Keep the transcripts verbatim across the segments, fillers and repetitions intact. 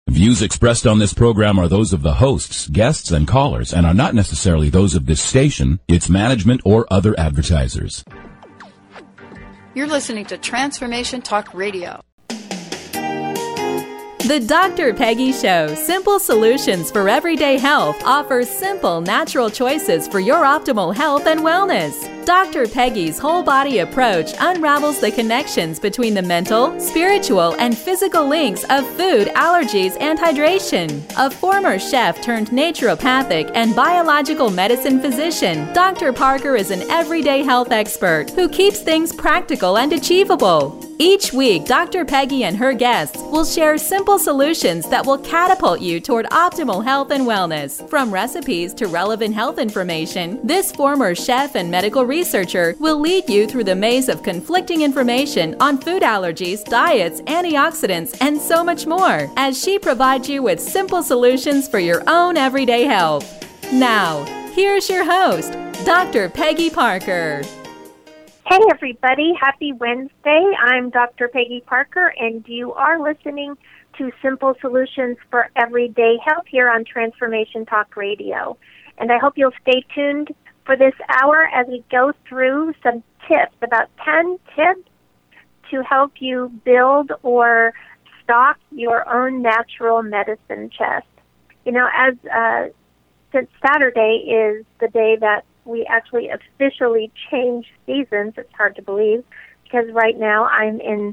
Views expressed on this program are those of the hosts, guests, and callers, and are not necessarily those of this station, its management, or other advertisers. You're listening to Transformation Talk Radio. The Doctor Peggy Show, Simple Solutions for Everyday Health, offers simple, natural choices for your optimal health and wellness. Doctor Peggy's whole body approach unravels the connections between the mental, spiritual, and physical links of food, allergies, and hydration. A former chef turned naturopathic and biological medicine physician, Doctor Parker is an everyday health expert who keeps things practical and achievable. Each week, Doctor Peggy and her guests will share simple solutions that will catapult you toward optimal health and wellness. From recipes to relevant health information, this former chef and medical researcher will lead you through the maze of conflicting information on food allergies, diets, antioxidants, and so much more, as she provides you with simple solutions for your own everyday health. Now, here's your host, Doctor Peggy Parker. Hey everybody, happy Wednesday. I'm Doctor Peggy Parker, and you are listening to Simple Solutions for Everyday Health here on Transformation Talk Radio. And I hope you'll stay tuned for this hour as we go through some tips, about ten tips to help you build or stock your own natural medicine chest. You know, as uh, since Saturday is the day that we actually officially changed seasons. It's hard to believe because right now I'm in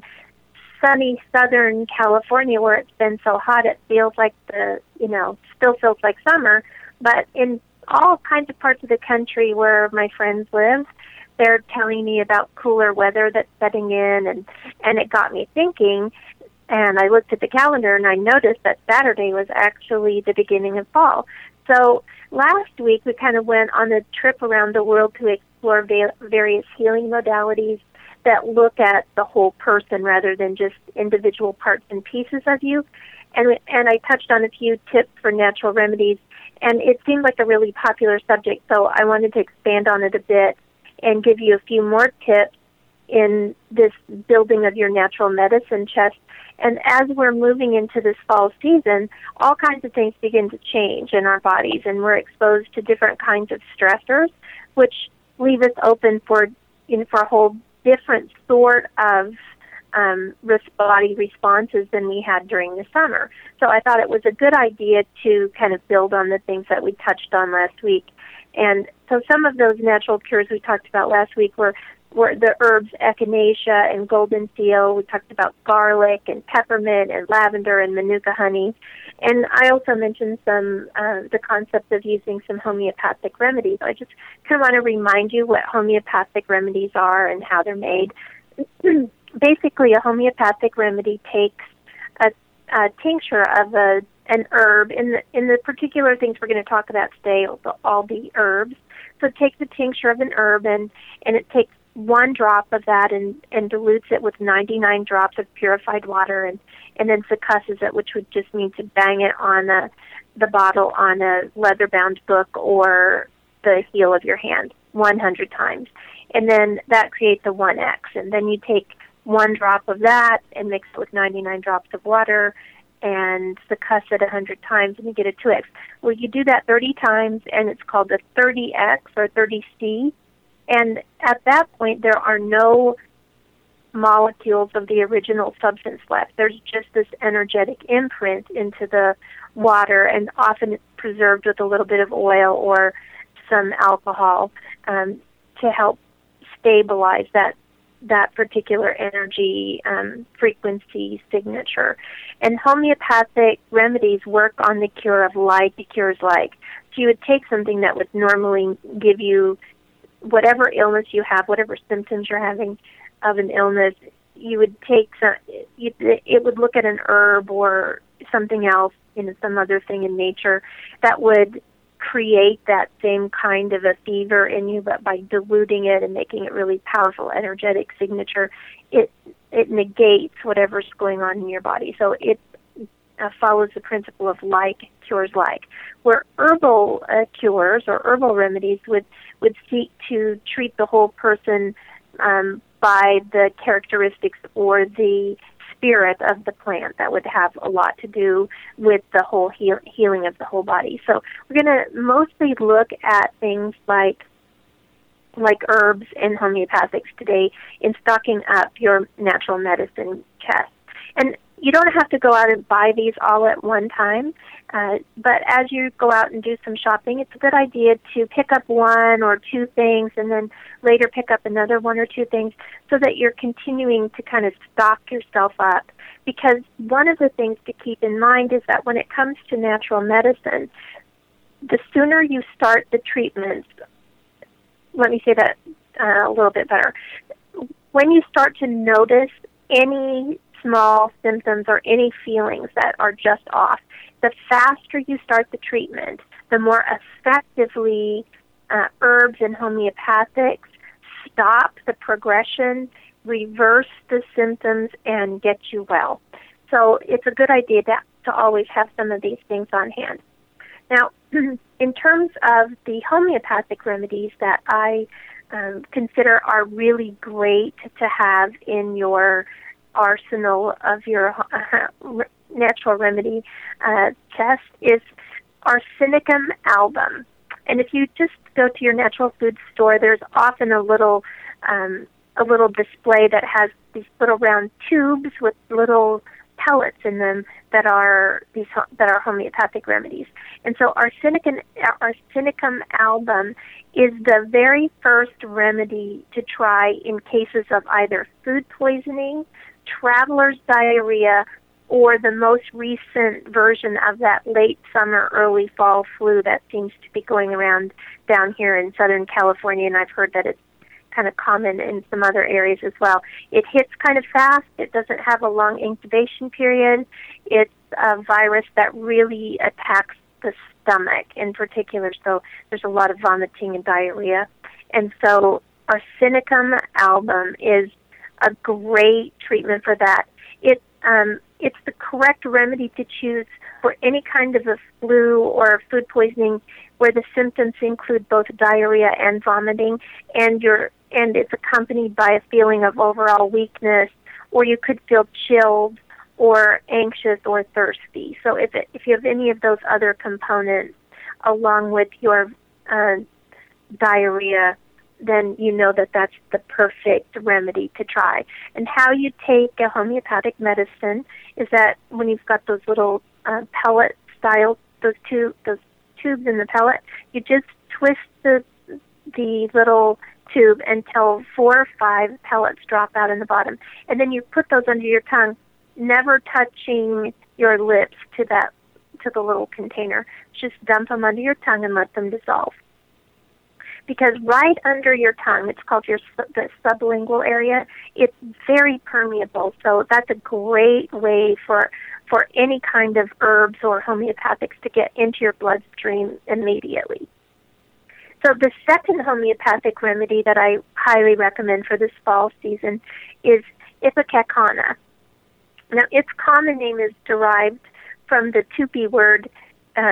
sunny Southern California where it's been so hot it feels like the, you know, still feels like summer. But in all kinds of parts of the country where my friends live, they're telling me about cooler weather that's setting in, and, and it got me thinking. And I looked at the calendar and I noticed that Saturday was actually the beginning of fall. So last week we kind of went on a trip around the world to explore va- various healing modalities that look at the whole person rather than just individual parts and pieces of you. And and I touched on a few tips for natural remedies, and it seemed like a really popular subject, so I wanted to expand on it a bit and give you a few more tips in this building of your natural medicine chest. And as we're moving into this fall season, all kinds of things begin to change in our bodies, and we're exposed to different kinds of stressors, which leave us open for, you know, for a whole different sort of um, body responses than we had during the summer. So I thought it was a good idea to kind of build on the things that we touched on last week. And so some of those natural cures we talked about last week were were the herbs echinacea and golden seal. We talked about garlic and peppermint and lavender and manuka honey. And I also mentioned some uh, the concept of using some homeopathic remedies. I just kind of want to remind you what homeopathic remedies are and how they're made. Basically, a homeopathic remedy takes a, a tincture of a an herb. In the in the particular things we're going to talk about today, will all be herbs. So it takes a tincture of an herb, and, and it takes one drop of that and, and dilutes it with ninety-nine drops of purified water, and, and then succusses it, which would just mean to bang it on a, the bottle on a leather-bound book or the heel of your hand one hundred times. And then that creates a one X. And then you take one drop of that and mix it with ninety-nine drops of water and succuss it one hundred times, and you get a two X. Well, you do that thirty times, and it's called a thirty X or thirty C. And at that point, there are no molecules of the original substance left. There's just this energetic imprint into the water, and often it's preserved with a little bit of oil or some alcohol um, to help stabilize that that particular energy um, frequency signature. And homeopathic remedies work on the cure of like cures like. So you would take something that would normally give you whatever illness you have, whatever symptoms you're having of an illness, you would take some, you, it would look at an herb or something else, you know, some other thing in nature that would create that same kind of a fever in you, but by diluting it and making it really powerful, energetic signature, it it negates whatever's going on in your body. So it uh, follows the principle of like cures like, where herbal uh, cures or herbal remedies would, would seek to treat the whole person um, by the characteristics or the spirit of the plant that would have a lot to do with the whole heal- healing of the whole body. So we're going to mostly look at things like like herbs and homeopathics today in stocking up your natural medicine chest. And you don't have to go out and buy these all at one time, uh, but as you go out and do some shopping, it's a good idea to pick up one or two things and then later pick up another one or two things so that you're continuing to kind of stock yourself up. Because one of the things to keep in mind is that when it comes to natural medicine, the sooner you start the treatments, let me say that uh, a little bit better. When you start to notice any small symptoms or any feelings that are just off, the faster you start the treatment, the more effectively uh, herbs and homeopathics stop the progression, reverse the symptoms, and get you well. So it's a good idea to, to always have some of these things on hand. Now, in terms of the homeopathic remedies that I um, consider are really great to have in your arsenal of your uh, natural remedy uh, chest is Arsenicum album. And if you just go to your natural food store, there's often a little um, a little display that has these little round tubes with little pellets in them that are these that are homeopathic remedies. And so Arsenicum, Arsenicum album is the very first remedy to try in cases of either food poisoning, traveler's diarrhea, or the most recent version of that late summer, early fall flu that seems to be going around down here in Southern California, and I've heard that it's kind of common in some other areas as well. It hits kind of fast. It doesn't have a long incubation period. It's a virus that really attacks the stomach in particular, so there's a lot of vomiting and diarrhea. And so Arsenicum album is a great treatment for that. It um, it's the correct remedy to choose for any kind of a flu or food poisoning where the symptoms include both diarrhea and vomiting, and you're and it's accompanied by a feeling of overall weakness, or you could feel chilled or anxious or thirsty. So if it, if you have any of those other components along with your uh, diarrhea, then you know that that's the perfect remedy to try. And how you take a homeopathic medicine is that when you've got those little uh, pellet style, those two those tubes in the pellet, you just twist the the little tube until four or five pellets drop out in the bottom, and then you put those under your tongue, never touching your lips to that to the little container. Just dump them under your tongue and let them dissolve. Because right under your tongue, it's called your the sublingual area, it's very permeable. So that's a great way for for any kind of herbs or homeopathics to get into your bloodstream immediately. So the second homeopathic remedy that I highly recommend for this fall season is Ipecacuanha. Now, its common name is derived from the Tupi word uh,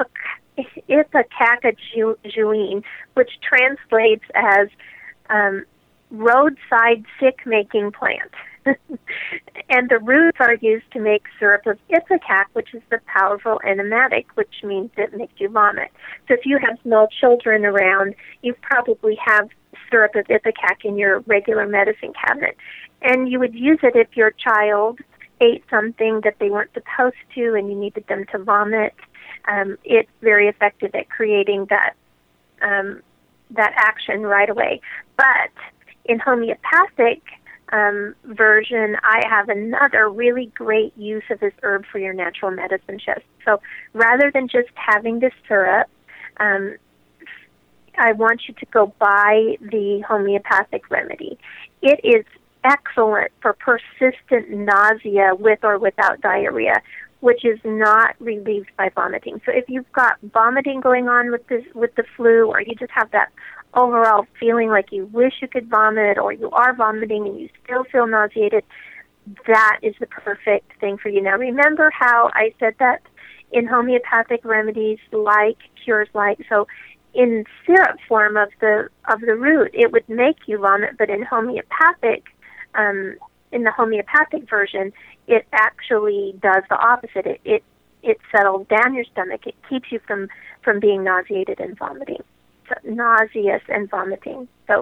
Ipecacuanha, which translates as um, roadside sick-making plant. And the roots are used to make syrup of ipecac, which is the powerful enzymatic, which means it makes you vomit. So if you have small children around, you probably have syrup of ipecac in your regular medicine cabinet. And you would use it if your child ate something that they weren't supposed to and you needed them to vomit. Um, it's very effective at creating that um, that action right away. But in homeopathic um, version, I have another really great use of this herb for your natural medicine chest. So rather than just having this syrup, um, I want you to go buy the homeopathic remedy. It is excellent for persistent nausea with or without diarrhea, which is not relieved by vomiting. So if you've got vomiting going on with this, with the flu, or you just have that overall feeling like you wish you could vomit, or you are vomiting and you still feel nauseated, that is the perfect thing for you. Now remember how I said that in homeopathic remedies, like, cures like, so in syrup form of the of the root, it would make you vomit, but in homeopathic um, in the homeopathic version, it actually does the opposite. It, it it settles down your stomach. It keeps you from, from being nauseated and vomiting, so, nauseous and vomiting. So,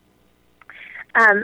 um,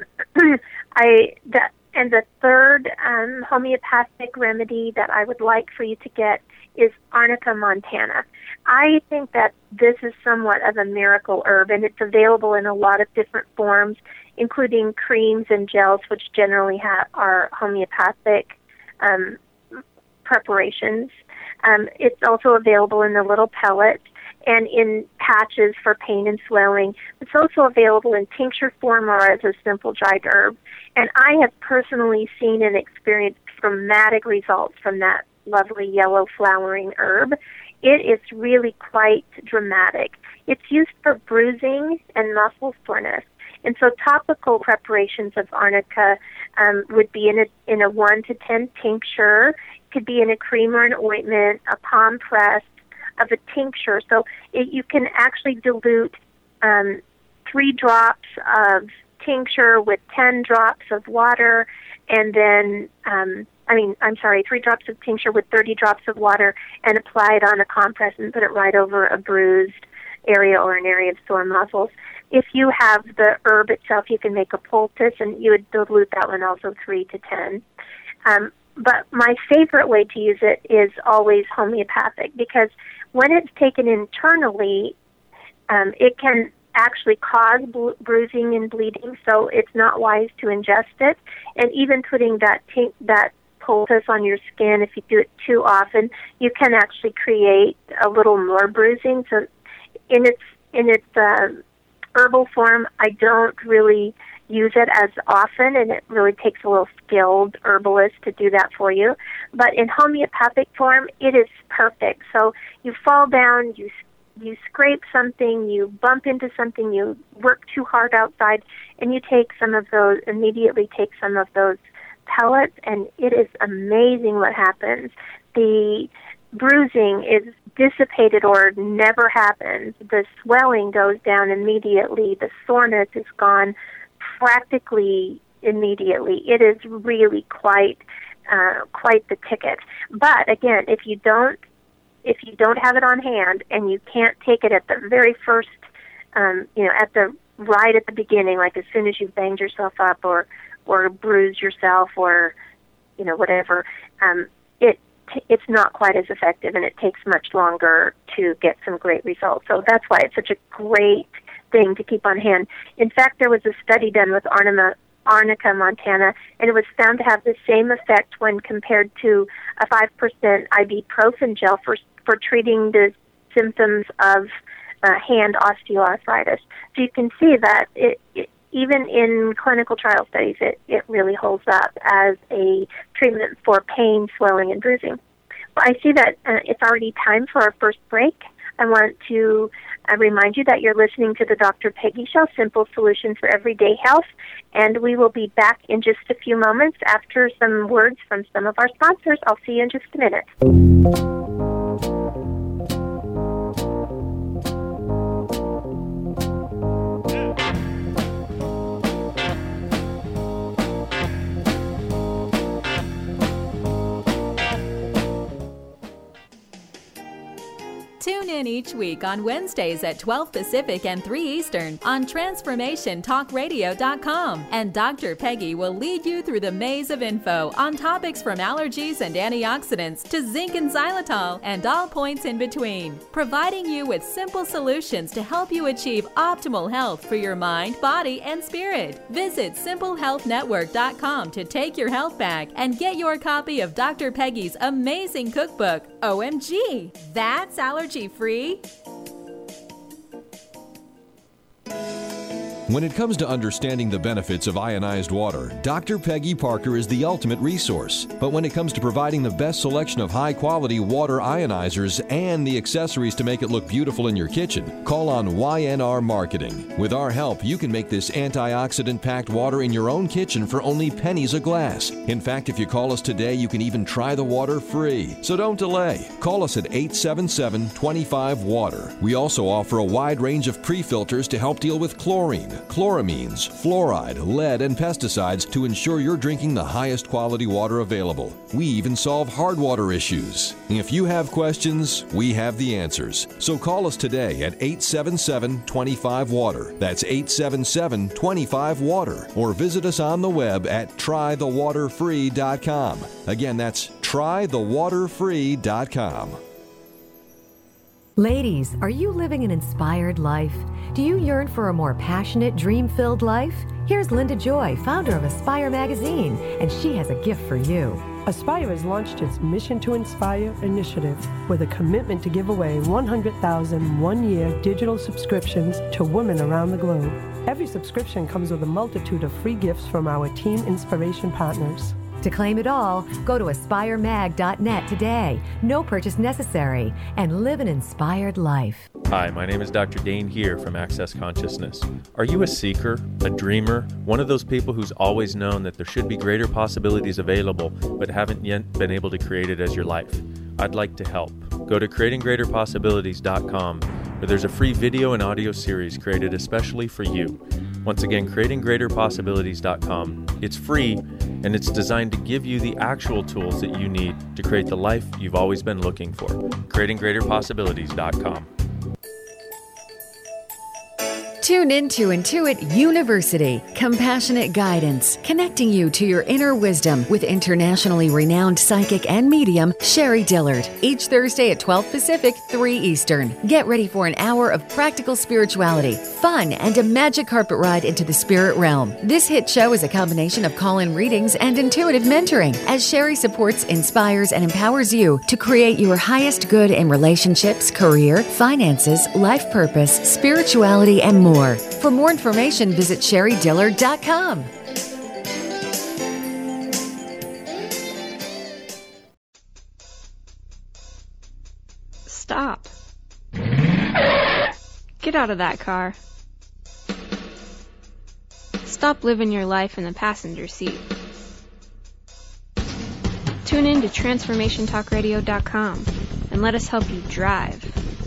I that and the third um, homeopathic remedy that I would like for you to get is Arnica montana. I think that this is somewhat of a miracle herb, and it's available in a lot of different forms, including creams and gels, which generally have, are homeopathic um, preparations. Um, it's also available in the little pellet and in patches for pain and swelling. It's also available in tincture form or as a simple dried herb. And I have personally seen and experienced dramatic results from that lovely yellow flowering herb. It is really quite dramatic. It's used for bruising and muscle soreness. And so topical preparations of arnica um, would be in a, in a one to ten tincture. It could be in a cream or an ointment, a palm press of a tincture. So it, you can actually dilute um, three drops of tincture with ten drops of water, and then, um, I mean, I'm sorry, three drops of tincture with thirty drops of water, and apply it on a compress and put it right over a bruised area or an area of sore muscles. If you have the herb itself, you can make a poultice, and you would dilute that one also three to ten. Um, but my favorite way to use it is always homeopathic, because when it's taken internally, um, it can actually cause bru- bruising and bleeding, so it's not wise to ingest it. And even putting that t- that poultice on your skin, if you do it too often, you can actually create a little more bruising. So in its in its uh, herbal form, I don't really use it as often, and it really takes a little skilled herbalist to do that for you. But in homeopathic form, it is perfect. So you fall down, you you scrape something, you bump into something, you work too hard outside, and you take some of those, immediately take some of those pellets, and it is amazing what happens. The bruising is dissipated or never happens. The swelling goes down immediately. The soreness is gone practically immediately. It is really quite uh, quite the ticket. But again, if you don't if you don't have it on hand and you can't take it at the very first, um, you know, at the right at the beginning, like as soon as you've banged yourself up or or bruised yourself or you know whatever, um, it it's not quite as effective, and it takes much longer to get some great results. So that's why it's such a great thing to keep on hand. In fact, there was a study done with Arnica, Arnica montana, and it was found to have the same effect when compared to a five percent ibuprofen gel for for treating the symptoms of uh, hand osteoarthritis. So you can see that it, it, even in clinical trial studies, it, it really holds up as a treatment for pain, swelling, and bruising. Well, I see that uh, it's already time for our first break. I want to uh, remind you that you're listening to the Doctor Peggy Show, Simple Solutions for Everyday Health, and we will be back in just a few moments after some words from some of our sponsors. I'll see you in just a minute. Tune in each week on Wednesdays at twelve Pacific and three Eastern on Transformation Talk Radio dot com, and Doctor Peggy will lead you through the maze of info on topics from allergies and antioxidants to zinc and xylitol and all points in between, providing you with simple solutions to help you achieve optimal health for your mind, body, and spirit. Visit Simple Health Network dot com to take your health back and get your copy of Doctor Peggy's amazing cookbook. O M G, that's allergy free. When it comes to understanding the benefits of ionized water, Doctor Peggy Parker is the ultimate resource. But when it comes to providing the best selection of high-quality water ionizers and the accessories to make it look beautiful in your kitchen, call on Y N R Marketing. With our help, you can make this antioxidant-packed water in your own kitchen for only pennies a glass. In fact, if you call us today, you can even try the water free. So don't delay. Call us at eight seven seven, two five, W A T E R. We also offer a wide range of pre-filters to help deal with chlorine, chloramines, fluoride, lead, and pesticides to ensure you're drinking the highest quality water available. We even solve hard water issues. If you have questions, we have the answers. So call us today at eight seven seven, two five, water. That's eight seven seven, two five, water. Or visit us on the web at try the water free dot com. Again, that's try the water free dot com. Ladies, are you living an inspired life? Do you yearn for a more passionate, dream-filled life? Here's Linda Joy, founder of Aspire Magazine, and she has a gift for you. Aspire has launched its Mission to Inspire initiative with a commitment to give away one hundred thousand one-year digital subscriptions to women around the globe. Every subscription comes with a multitude of free gifts from our team inspiration partners. To claim it all, go to aspire mag dot net today. No purchase necessary, and live an inspired life. Hi, my name is Doctor Dane here from Access Consciousness. Are you a seeker, a dreamer, one of those people who's always known that there should be greater possibilities available but haven't yet been able to create it as your life? I'd like to help. Go to creating greater possibilities dot com, where there's a free video and audio series created especially for you. Once again, creating greater possibilities dot com. It's free, and it's designed to give you the actual tools that you need to create the life you've always been looking for. creating greater possibilities dot com. Tune into Intuit University, compassionate guidance, connecting you to your inner wisdom with internationally renowned psychic and medium Sherry Dillard. Each Thursday at twelve Pacific, three Eastern. Get ready for an hour of practical spirituality, fun, and a magic carpet ride into the spirit realm. This hit show is a combination of call-in readings and intuitive mentoring, as Sherry supports, inspires, and empowers you to create your highest good in relationships, career, finances, life purpose, spirituality, and more. For more information, visit sherry dillard dot com. Stop. Get out of that car. Stop living your life in the passenger seat. Tune in to transformation talk radio dot com and let us help you drive.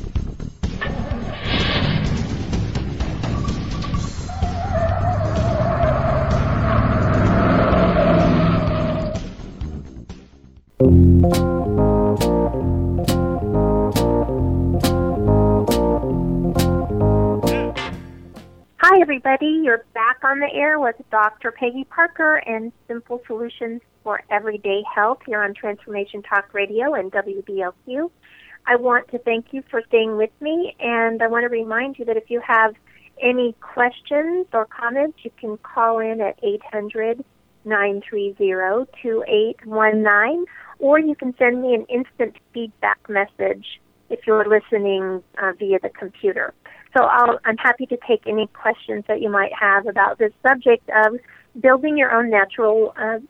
Hi, everybody. You're back on the air with Doctor Peggy Parker and Simple Solutions for Everyday Health here on Transformation Talk Radio and W B L Q. I want to thank you for staying with me, and I want to remind you that if you have any questions or comments, you can call in at eight hundred, nine three zero, two eight one nine, or you can send me an instant feedback message if you're listening uh, via the computer. So I'll, I'm happy to take any questions that you might have about this subject of building your own natural uh,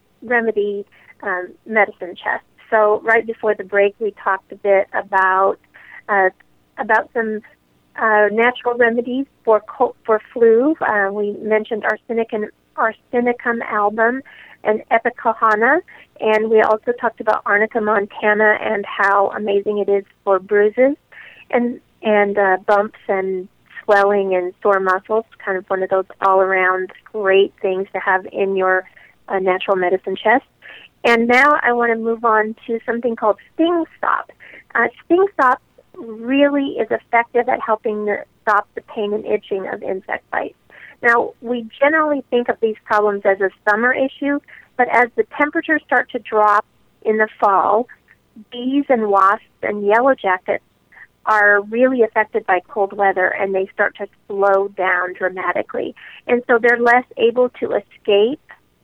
remedy um, medicine chest. So right before the break, we talked a bit about uh, about some uh, natural remedies for cold, for flu. Uh, we mentioned arsenic and arsenicum album and epicohana, and we also talked about arnica montana and how amazing it is for bruises and and uh, bumps and swelling and sore muscles, kind of one of those all-around great things to have in your uh, natural medicine chest. And now I want to move on to something called Sting Stop. Uh, Sting Stop really is effective at helping the, stop the pain and itching of insect bites. Now, we generally think of these problems as a summer issue, but as the temperatures start to drop in the fall, bees and wasps and yellow jackets are really affected by cold weather, and they start to slow down dramatically. And so they're less able to escape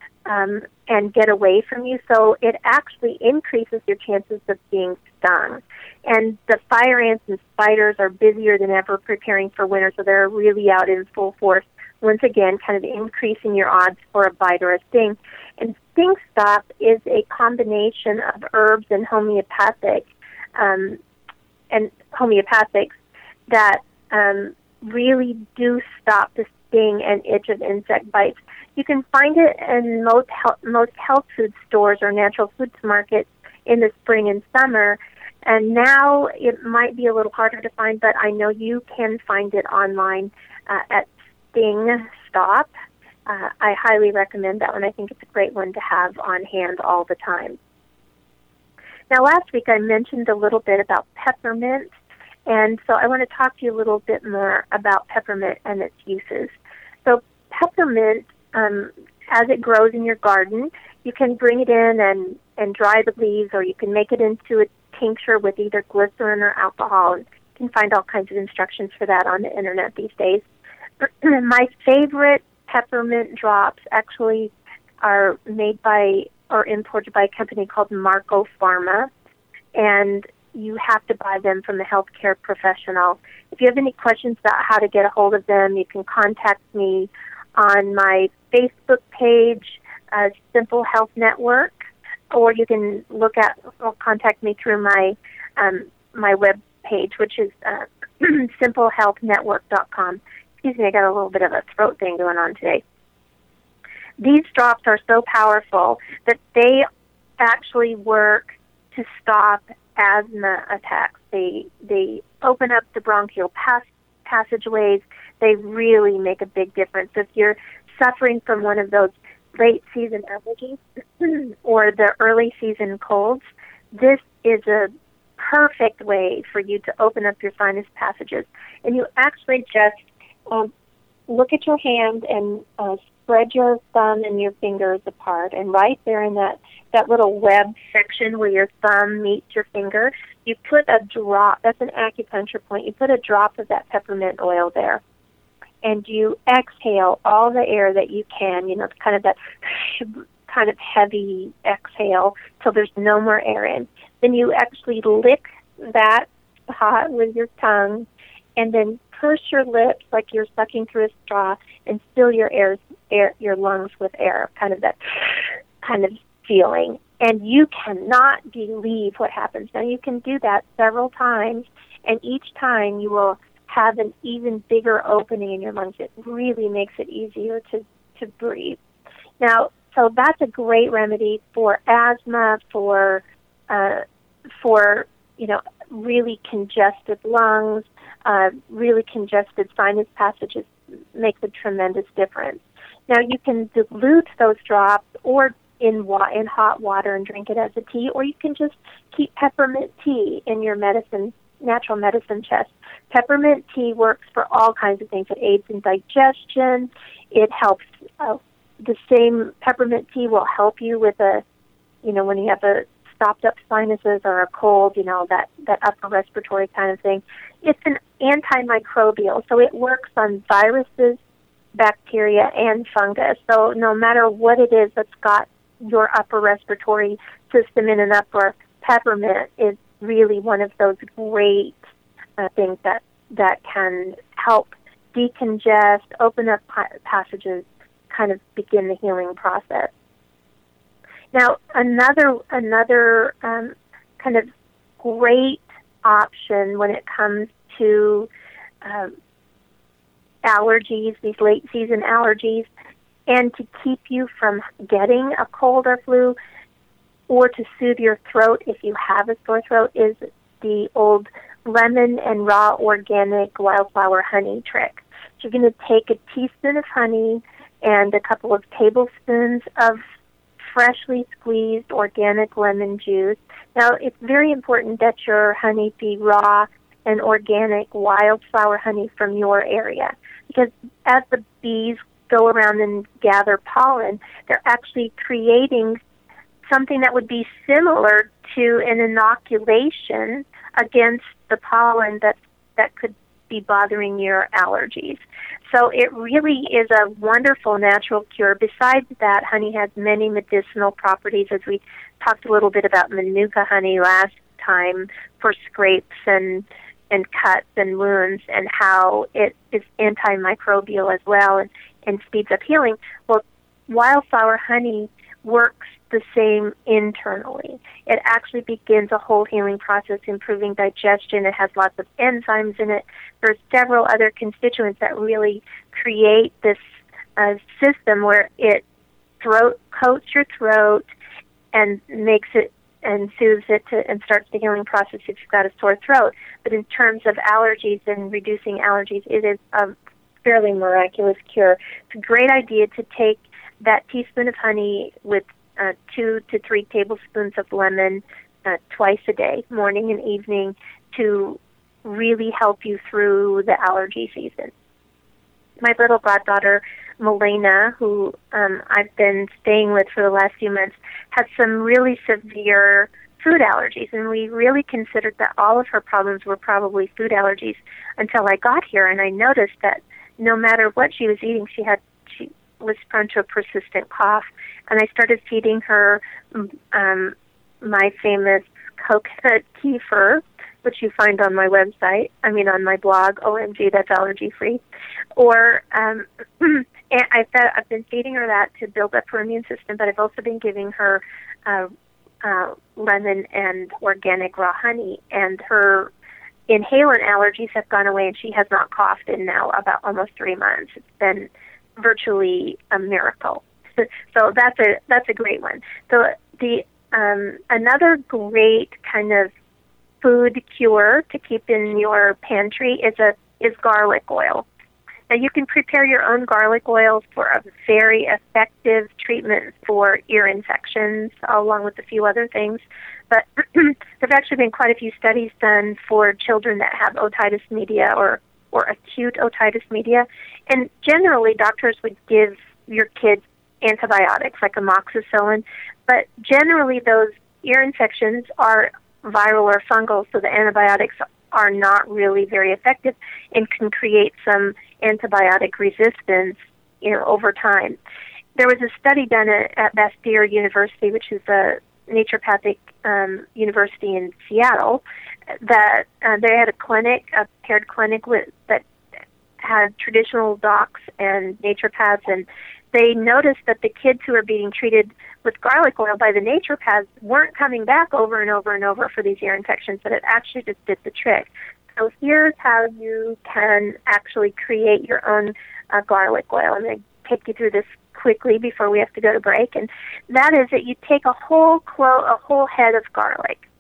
um, and get away from you, so it actually increases your chances of being stung. And the fire ants and spiders are busier than ever preparing for winter, so they're really out in full force, once again, kind of increasing your odds for a bite or a sting. And Sting Stop is a combination of herbs and homeopathic um and homeopathics that um, really do stop the sting and itch of insect bites. You can find it in most health, most health food stores or natural foods markets in the spring and summer. And now it might be a little harder to find, but I know you can find it online uh, at Sting Stop. Uh, I highly recommend that one. I think it's a great one to have on hand all the time. Now, last week I mentioned a little bit about peppermint, and so I want to talk to you a little bit more about peppermint and its uses. So peppermint, um, as it grows in your garden, you can bring it in and, and dry the leaves, or you can make it into a tincture with either glycerin or alcohol. You can find all kinds of instructions for that on the internet these days. My favorite peppermint drops actually are made by or imported by a company called Marco Pharma, and you have to buy them from a healthcare professional. If you have any questions about how to get a hold of them, you can contact me on my Facebook page, uh, Simple Health Network, or you can look at or contact me through my um, my web page, which is uh, simple health network dot com. Excuse me, I got a little bit of a throat thing going on today. These drops are so powerful that they actually work to stop asthma attacks. They they open up the bronchial pass, passageways. They really make a big difference. If you're suffering from one of those late season allergies or the early season colds, this is a perfect way for you to open up your sinus passages. And you actually just um, look at your hand and uh, spread your thumb and your fingers apart. And right there in that, that little web section where your thumb meets your finger, you put a drop, that's an acupuncture point, you put a drop of that peppermint oil there. And you exhale all the air that you can, you know, kind of that kind of heavy exhale till there's no more air in. Then you actually lick that spot with your tongue and then purse your lips like you're sucking through a straw and fill your air, air, your lungs with air, kind of that kind of feeling. And you cannot believe what happens. Now, you can do that several times, and each time you will have an even bigger opening in your lungs. It really makes it easier to, to breathe. Now, so that's a great remedy for asthma, for uh, for you know really congested lungs, uh, really congested sinus passages. Makes a tremendous difference. Now, you can dilute those drops or in wa- in hot water and drink it as a tea, or you can just keep peppermint tea in your medicine, natural medicine chest. Peppermint tea works for all kinds of things. It aids in digestion. It helps. Uh, the same peppermint tea will help you with a, you know, when you have a stopped up sinuses or a cold, you know, that, that upper respiratory kind of thing. It's an antimicrobial, so it works on viruses, bacteria, and fungus. So no matter what it is that's got your upper respiratory system in an uproar, peppermint is really one of those great uh, things that, that can help decongest, open up pa- passages, kind of begin the healing process. Now, another another um, kind of great option when it comes to um, allergies, these late season allergies, and to keep you from getting a cold or flu, or to soothe your throat if you have a sore throat, is the old lemon and raw organic wildflower honey trick. So you're going to take a teaspoon of honey and a couple of tablespoons of freshly squeezed organic lemon juice. Now, it's very important that your honey be raw and organic wildflower honey from your area, because as the bees go around and gather pollen, they're actually creating something that would be similar to an inoculation against the pollen that that could be bothering your allergies. So it really is a wonderful natural cure. Besides that, honey has many medicinal properties, as we talked a little bit about Manuka honey last time for scrapes and and cuts and wounds, and how it is antimicrobial as well and, and speeds up healing. Well, wildflower honey works the same internally. It actually begins a whole healing process, improving digestion. It has lots of enzymes in it. There's several other constituents that really create this uh, system where it throat coats your throat and makes it and soothes it to, and starts the healing process if you've got a sore throat. But in terms of allergies and reducing allergies, it is a fairly miraculous cure. It's a great idea to take that teaspoon of honey with uh, two to three tablespoons of lemon uh, twice a day, morning and evening, to really help you through the allergy season. My little goddaughter, Melena, who um, I've been staying with for the last few months, has some really severe food allergies, and we really considered that all of her problems were probably food allergies until I got here, and I noticed that no matter what she was eating, she had she was prone to a persistent cough, and I started feeding her um, my famous coconut kefir, which you find on my website, I mean on my blog, O M G, that's allergy free, or um, and I fed, I've been feeding her that to build up her immune system, but I've also been giving her uh, uh, lemon and organic raw honey, and her inhalant allergies have gone away, and she has not coughed in now about almost three months. It's been virtually a miracle. So that's a that's a great one. So the um, another great kind of food cure to keep in your pantry is a is garlic oil. Now you can prepare your own garlic oil for a very effective treatment for ear infections, along with a few other things. But there have actually been quite a few studies done for children that have otitis media or or acute otitis media, and generally doctors would give your kids antibiotics like amoxicillin, but generally those ear infections are viral or fungal, so the antibiotics are not really very effective and can create some antibiotic resistance, you know, over time. There was a study done at, at Bastyr University, which is a naturopathic um, university in Seattle, that uh, they had a clinic, a paired clinic with that had traditional docs and naturopaths, and they noticed that the kids who were being treated with garlic oil by the naturopaths weren't coming back over and over and over for these ear infections, but it actually just did the trick. So here's how you can actually create your own uh, garlic oil. I'm going to take you through this quickly before we have to go to break, and that is that you take a whole clo- a whole head of garlic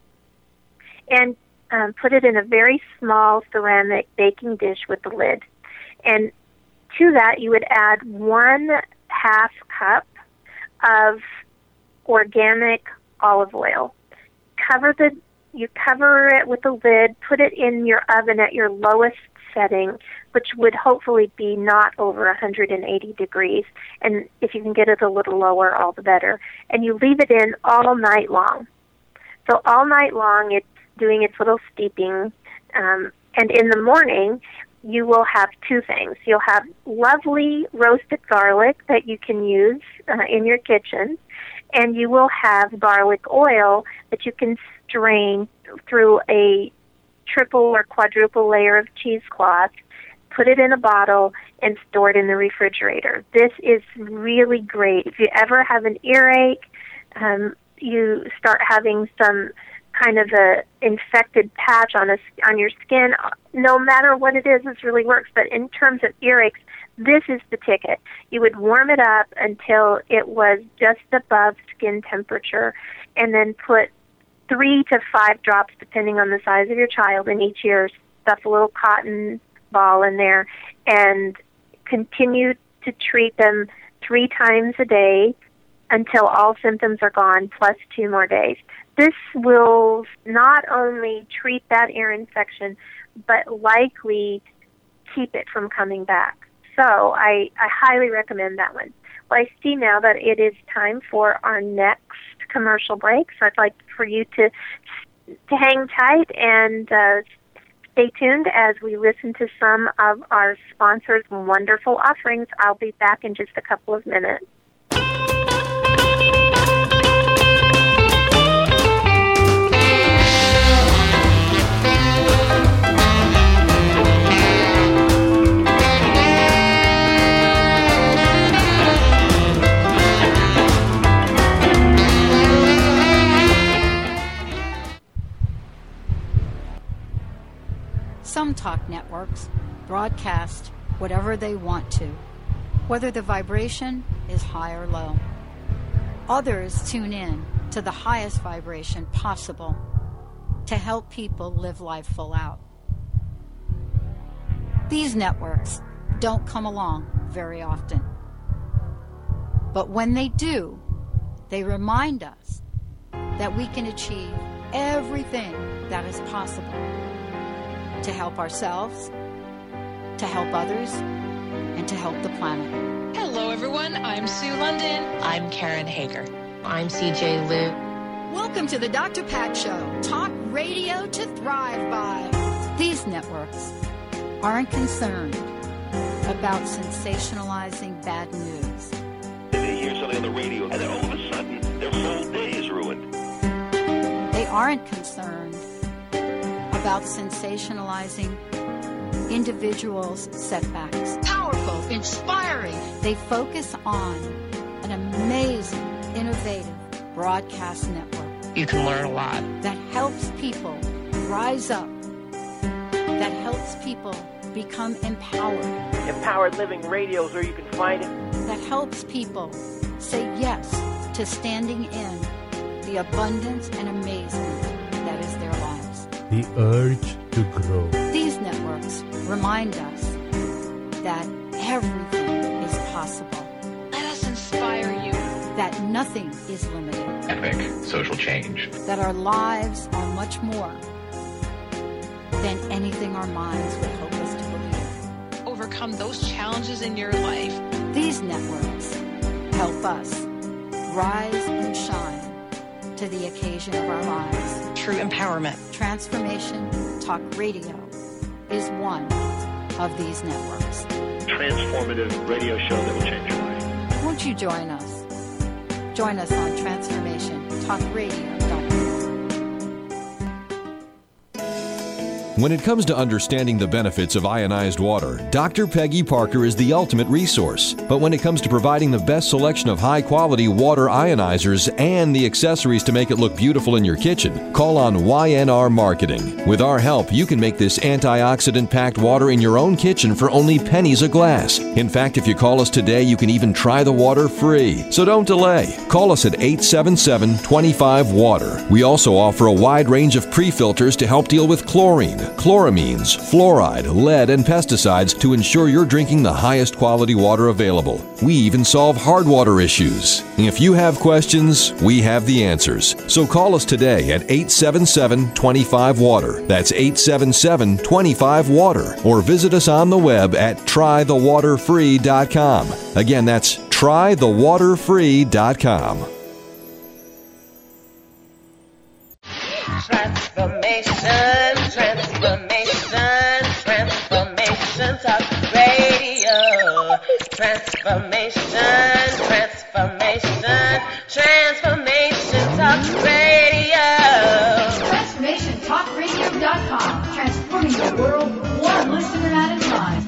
and um, put it in a very small ceramic baking dish with the lid, and to that, you would add one half cup of organic olive oil. Cover the you cover it with a lid. Put it in your oven at your lowest setting, which would hopefully be not over one hundred eighty degrees. And if you can get it a little lower, all the better. And you leave it in all night long. So all night long, it's doing its little steeping. Um, and in the morning, you will have two things. You'll have lovely roasted garlic that you can use uh, in your kitchen, and you will have garlic oil that you can strain through a triple or quadruple layer of cheesecloth, put it in a bottle, and store it in the refrigerator. This is really great. If you ever have an earache, um, you start having some kind of a infected patch on a, on your skin, no matter what it is, this really works. But in terms of earaches, this is the ticket. You would warm it up until it was just above skin temperature, and then put three to five drops, depending on the size of your child, in each ear. Stuff a little cotton ball in there, and continue to treat them three times a day until all symptoms are gone, plus two more days. This will not only treat that ear infection, but likely keep it from coming back. So I, I highly recommend that one. Well, I see now that it is time for our next commercial break, so I'd like for you to to hang tight and uh, stay tuned as we listen to some of our sponsors' wonderful offerings. I'll be back in just a couple of minutes. Some talk networks broadcast whatever they want to, whether the vibration is high or low. Others tune in to the highest vibration possible to help people live life full out. These networks don't come along very often. But when they do, they remind us that we can achieve everything that is possible to help ourselves, to help others, and to help the planet. Hello, everyone. I'm Sue London. I'm Karen Hager. I'm C J Liu. Welcome to the Doctor Pat Show, talk radio to thrive by. These networks aren't concerned about sensationalizing bad news. They hear something on the radio, and then all of a sudden, their whole day is ruined. They aren't concerned about sensationalizing individuals' setbacks. Powerful, inspiring. They focus on an amazing, innovative broadcast network. You can learn a lot. That helps people rise up. That helps people become empowered. Empowered Living Radio is where you can find it. That helps people say yes to standing in the abundance and amazement that is their lives. The urge to grow. These networks remind us that everything is possible. Let us inspire you. That nothing is limited. Epic social change. That our lives are much more than anything our minds would hope us to believe. Overcome those challenges in your life. These networks help us rise and shine to the occasion of our lives. True empowerment. Transformation Talk Radio is one of these networks. Transformative radio show that will change your life. Won't you join us? Join us on Transformation Talk Radio dot com. When it comes to understanding the benefits of ionized water, Doctor Peggy Parker is the ultimate resource. But when it comes to providing the best selection of high-quality water ionizers and the accessories to make it look beautiful in your kitchen, call on Y N R Marketing. With our help, you can make this antioxidant-packed water in your own kitchen for only pennies a glass. In fact, if you call us today, you can even try the water free. So don't delay. Call us at eight seven seven, two five, water. We also offer a wide range of pre-filters to help deal with chlorine, chloramines, fluoride, lead, and pesticides to ensure you're drinking the highest quality water available. We even solve hard water issues. If you have questions, we have the answers. So call us today at eight seven seven, two five, water. That's eight seven seven, two five, water. Or visit us on the web at try the water free dot com. Again, that's try the water free dot com. Transformation, transformation, transformation talk radio. Transformation, transformation, transformation talk radio. Transformation Talk Radio dot com. Transforming the world one listener at a time.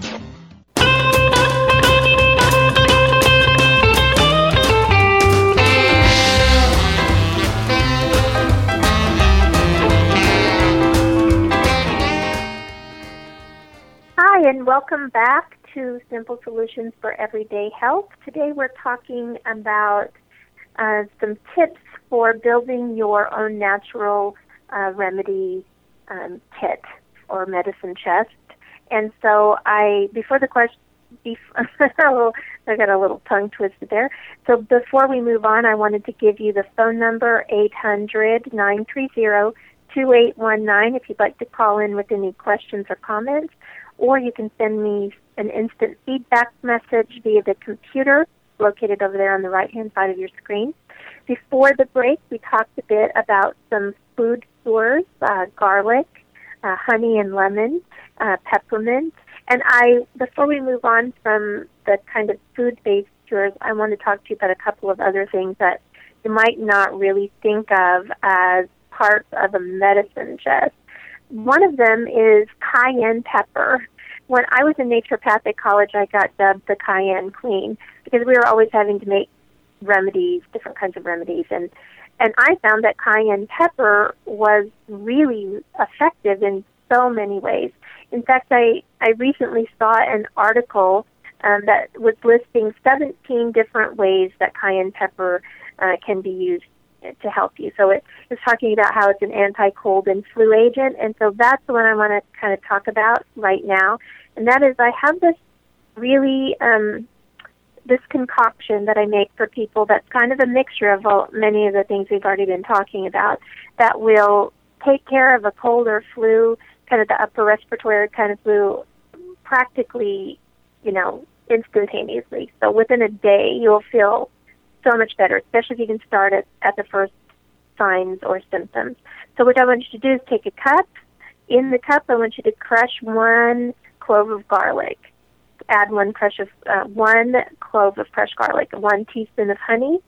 Hi, and welcome back to Simple Solutions for Everyday Health. Today we're talking about uh, some tips for building your own natural uh, remedy um, kit or medicine chest. And so I, before the question, before, I got a little tongue twisted there. So before we move on, I wanted to give you the phone number, eight hundred, nine three zero, two eight one nine, if you'd like to call in with any questions or comments. Or you can send me an instant feedback message via the computer located over there on the right-hand side of your screen. Before the break, we talked a bit about some food cures, uh, garlic, uh, honey and lemon, uh, peppermint. And I, before we move on from the kind of food-based cures, I want to talk to you about a couple of other things that you might not really think of as parts of a medicine chest. One of them is cayenne pepper. When I was in naturopathic college, I got dubbed the cayenne queen because we were always having to make remedies, different kinds of remedies. And, and I found that cayenne pepper was really effective in so many ways. In fact, I, I recently saw an article um, that was listing seventeen different ways that cayenne pepper uh, can be used to help you. So it is talking about how it's an anti-cold and flu agent, and so that's the one I want to kind of talk about right now. And that is, I have this really um, this concoction that I make for people that's kind of a mixture of all, many of the things we've already been talking about that will take care of a cold or flu, kind of the upper respiratory kind of flu, practically, you know, instantaneously. So within a day, you'll feel so much better, especially if you can start it at the first signs or symptoms. So what I want you to do is take a cup. In the cup, I want you to crush one clove of garlic. Add one crush of uh, one clove of crushed garlic, one teaspoon of honey,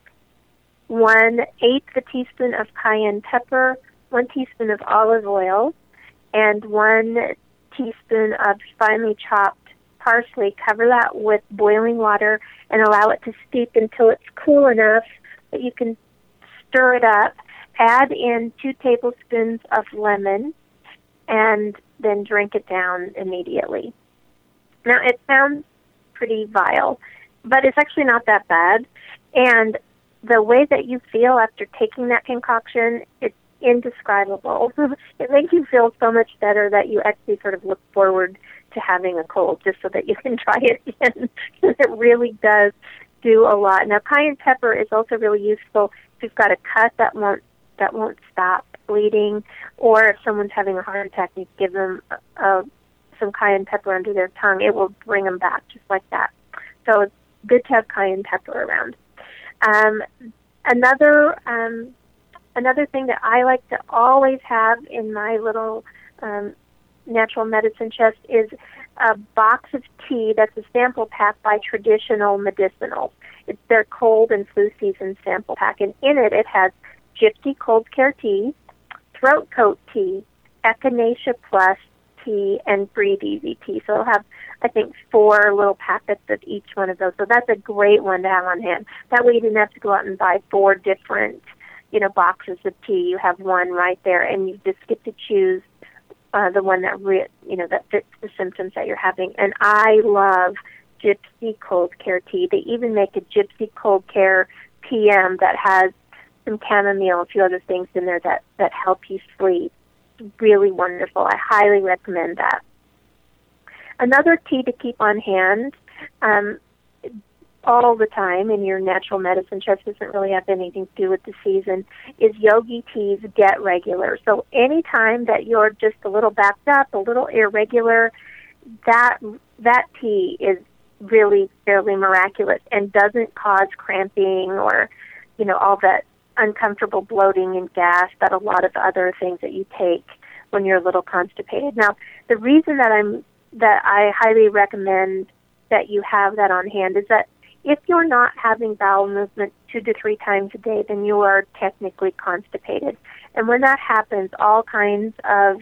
one eighth a teaspoon of cayenne pepper, one teaspoon of olive oil, and one teaspoon of finely chopped parsley. Cover that with boiling water and allow it to steep until it's cool enough that you can stir it up. Add in two tablespoons of lemon, and then drink it down immediately. Now, it sounds pretty vile, but it's actually not that bad. And the way that you feel after taking that concoction, it's indescribable. It makes you feel so much better that you actually sort of look forward to having a cold just so that you can try it again. It really does do a lot. Now, cayenne pepper is also really useful if you've got a cut that won't that won't stop bleeding, or if someone's having a heart attack, you give them a some cayenne pepper under their tongue, it will bring them back just like that. So it's good to have cayenne pepper around. Um, another um, another thing that I like to always have in my little um, natural medicine chest is a box of tea that's a sample pack by Traditional Medicinals. It's their cold and flu season sample pack, and in it it has Gypsy Cold Care Tea, Throat Coat Tea, Echinacea Plus tea, and Breathe Easy tea. So it'll have, I think, four little packets of each one of those. So that's a great one to have on hand. That way you didn't have to go out and buy four different, you know, boxes of tea. You have one right there, and you just get to choose uh, the one that, re- you know, that fits the symptoms that you're having. And I love Gypsy Cold Care tea. They even make a Gypsy Cold Care P M that has some chamomile, a few other things in there that, that help you sleep. Really wonderful. I highly recommend that. Another tea to keep on hand um, all the time in your natural medicine chest, doesn't really have anything to do with the season, is Yogi Tea's Get Regular. So anytime that you're just a little backed up, a little irregular, that that tea is really fairly miraculous and doesn't cause cramping or, you know, all that uncomfortable bloating and gas that a lot of other things that you take when you're a little constipated. Now, the reason that I'm that I highly recommend that you have that on hand is that if you're not having bowel movement two to three times a day, then you are technically constipated. And when that happens, all kinds of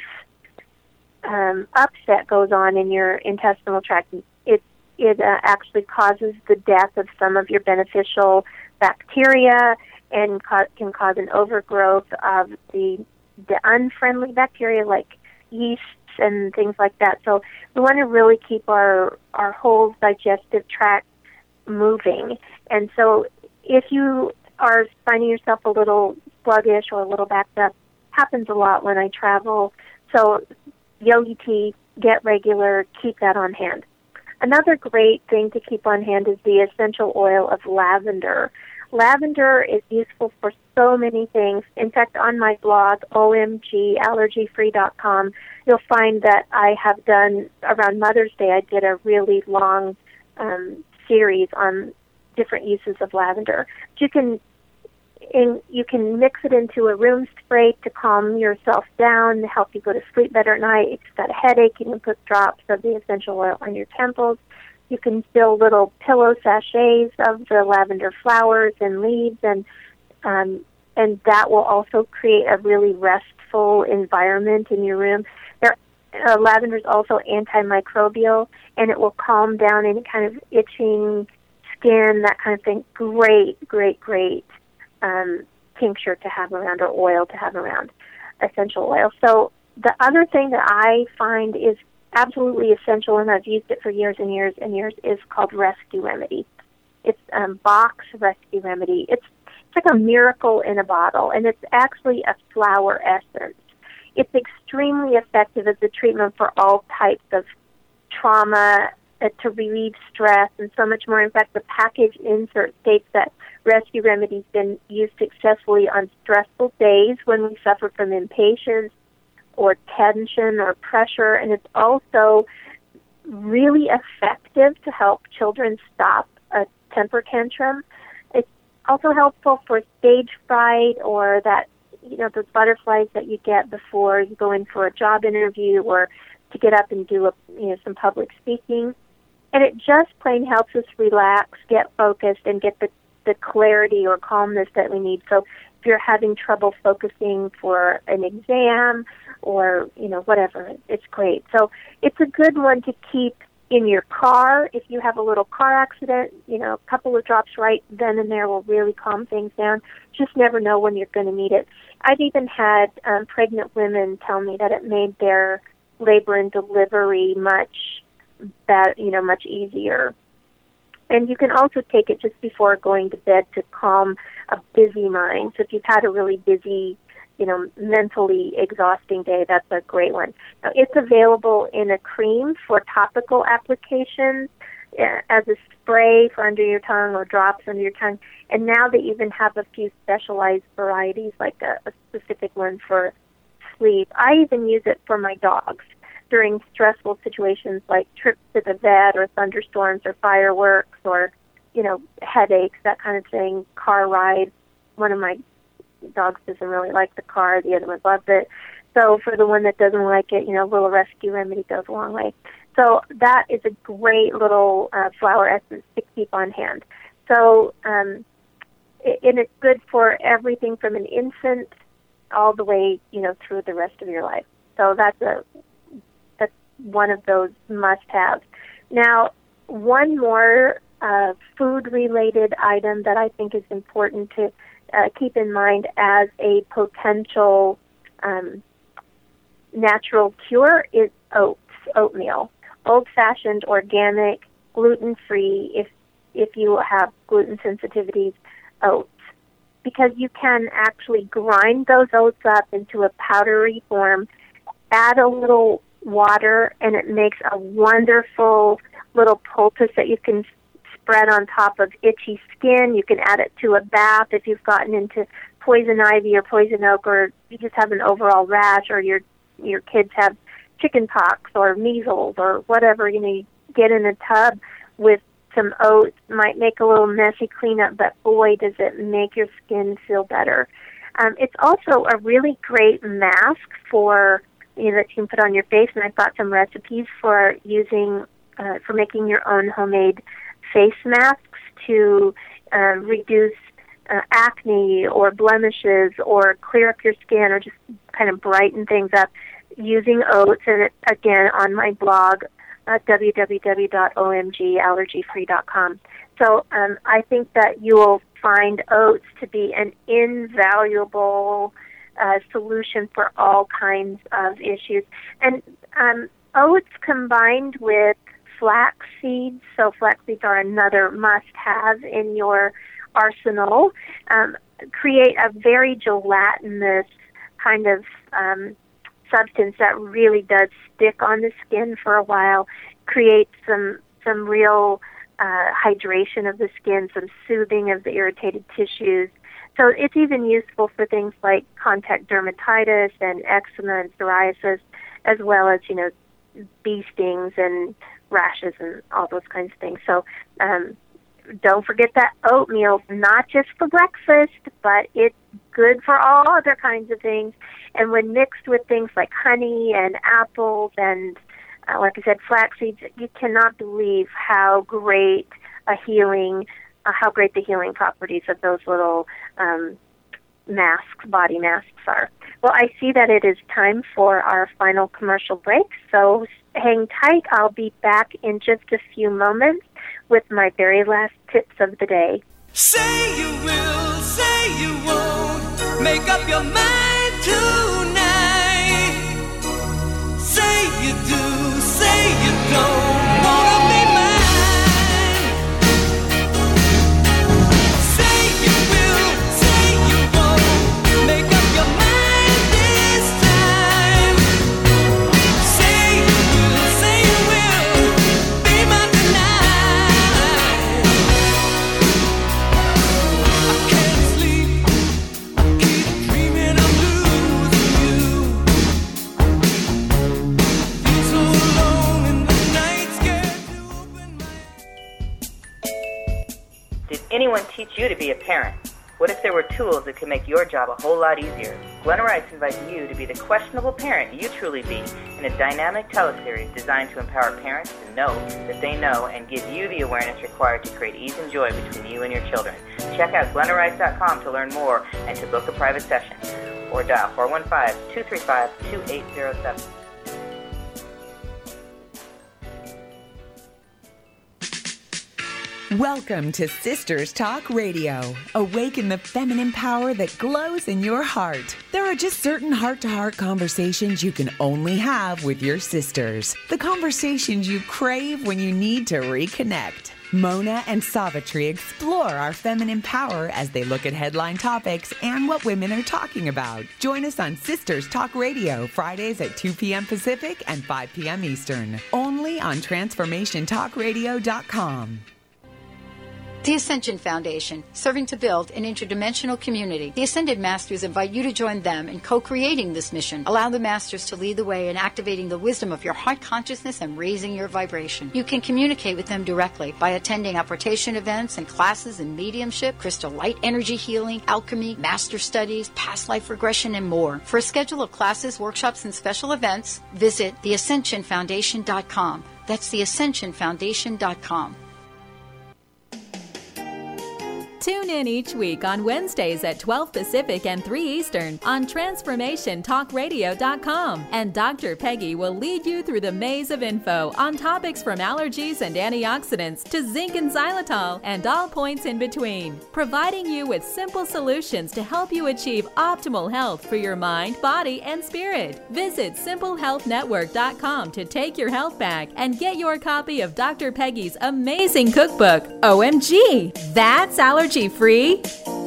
um, upset goes on in your intestinal tract. It it uh, actually causes the death of some of your beneficial bacteria, and ca- can cause an overgrowth of the the unfriendly bacteria like yeasts and things like that. So we want to really keep our our whole digestive tract moving. And so if you are finding yourself a little sluggish or a little backed up, happens a lot when I travel. So Yogi Tea, Get Regular, keep that on hand. Another great thing to keep on hand is the essential oil of lavender. Lavender is useful for so many things. In fact, on my blog, O M G allergy free dot com, you'll find that I have done, around Mother's Day, I did a really long um, series on different uses of lavender. You can in, you can mix it into a room spray to calm yourself down, to help you go to sleep better at night. If you've got a headache, you can put drops of the essential oil on your temples. You can fill little pillow sachets of the lavender flowers and leaves, and um, and that will also create a really restful environment in your room. There, uh, lavender is also antimicrobial, and it will calm down any kind of itching skin, that kind of thing. Great, great, great um, tincture to have around, or oil to have around, essential oil. So the other thing that I find is absolutely essential, and I've used it for years and years and years, is called Rescue Remedy. It's um, Bach's Rescue Remedy. It's, it's like a miracle in a bottle, and it's actually a flower essence. It's extremely effective as a treatment for all types of trauma uh, to relieve stress and so much more. In fact, the package insert states that Rescue Remedy's been used successfully on stressful days when we suffer from impatience or tension or pressure, and it's also really effective to help children stop a temper tantrum. It's also helpful for stage fright or that, you know, those butterflies that you get before you go in for a job interview or to get up and do a, you know, some public speaking. And it just plain helps us relax, get focused, and get the, the clarity or calmness that we need. So if you're having trouble focusing for an exam or, you know, whatever, it's great. So it's a good one to keep in your car. If you have a little car accident, you know, a couple of drops right then and there will really calm things down. Just never know when you're going to need it. I've even had um, pregnant women tell me that it made their labor and delivery much, that you know, much easier. And you can also take it just before going to bed to calm a busy mind. So if you've had a really busy, you know, mentally exhausting day, that's a great one. Now, it's available in a cream for topical applications, uh, as a spray for under your tongue or drops under your tongue. And now they even have a few specialized varieties, like a, a specific one for sleep. I even use it for my dogs during stressful situations like trips to the vet or thunderstorms or fireworks or, you know, headaches, that kind of thing, car rides. One of my dogs doesn't really like the car. The other one loves it. So for the one that doesn't like it, you know, a little Rescue Remedy goes a long way. So that is a great little uh, flower essence to keep on hand. So, um, it, and it's good for everything from an infant all the way, you know, through the rest of your life. So that's a that's one of those must-haves. Now, one more uh, food-related item that I think is important to uh, keep in mind as a potential um, natural cure is oats, oatmeal. Old-fashioned, organic, gluten-free, if if you have gluten sensitivities, oats. Because you can actually grind those oats up into a powdery form, add a little water, and it makes a wonderful little poultice that you can spread on top of itchy skin. You can add it to a bath if you've gotten into poison ivy or poison oak, or you just have an overall rash, or your your kids have chicken pox or measles or whatever. You know, you get in a tub with some oats, might make a little messy cleanup, but boy, does it make your skin feel better. Um, it's also a really great mask for, you know, that you can put on your face, and I've got some recipes for using, uh, for making your own homemade face masks to uh, reduce uh, acne or blemishes or clear up your skin or just kind of brighten things up using oats. And it, again, on my blog, uh, w w w dot o m g allergy free dot com. So um, I think that you will find oats to be an invaluable uh, solution for all kinds of issues. And um, oats combined with flax seeds, so flax seeds are another must-have in your arsenal, um, create a very gelatinous kind of um, substance that really does stick on the skin for a while, creates some some real uh, hydration of the skin, some soothing of the irritated tissues. So it's even useful for things like contact dermatitis and eczema and psoriasis, as well as, you know, bee stings and rashes and all those kinds of things. So um, don't forget that oatmeal, not just for breakfast, but it's good for all other kinds of things. And when mixed with things like honey and apples and, uh, like I said, flax seeds, you cannot believe how great a healing, uh, how great the healing properties of those little um, masks, body masks are. Well, I see that it is time for our final commercial break, so hang tight. I'll be back in just a few moments with my very last tips of the day. Say you will, say you won't, make up your mind tonight. Say you do, say you don't, wanna be mine. Say you will, say you won't, make up your mind this time. Say you will, say you will, be my anyone teach you to be a parent? What if there were tools that could make your job a whole lot easier? Glenna Rice invites you to be the questionable parent you truly be in a dynamic teleseries designed to empower parents to know that they know and give you the awareness required to create ease and joy between you and your children. Check out glenna rice dot com to learn more and to book a private session. Or dial four one five, two three five, two eight zero seven. Welcome to Sisters Talk Radio. Awaken the feminine power that glows in your heart. There are just certain heart-to-heart conversations you can only have with your sisters. The conversations you crave when you need to reconnect. Mona and Savitri explore our feminine power as they look at headline topics and what women are talking about. Join us on Sisters Talk Radio, Fridays at two p.m. Pacific and five p.m. Eastern. Only on transformation talk radio dot com. The Ascension Foundation, serving to build an interdimensional community. The Ascended Masters invite you to join them in co-creating this mission. Allow the Masters to lead the way in activating the wisdom of your heart consciousness and raising your vibration. You can communicate with them directly by attending apportation events and classes in mediumship, crystal light energy healing, alchemy, master studies, past life regression, and more. For a schedule of classes, workshops, and special events, visit the ascension foundation dot com. That's the ascension foundation dot com. Tune in each week on Wednesdays at twelve Pacific and three Eastern on transformation talk radio dot com. And Doctor Peggy will lead you through the maze of info on topics from allergies and antioxidants to zinc and xylitol and all points in between, providing you with simple solutions to help you achieve optimal health for your mind, body, and spirit. Visit simple health network dot com to take your health back and get your copy of Doctor Peggy's amazing cookbook. O M G, that's allergy free.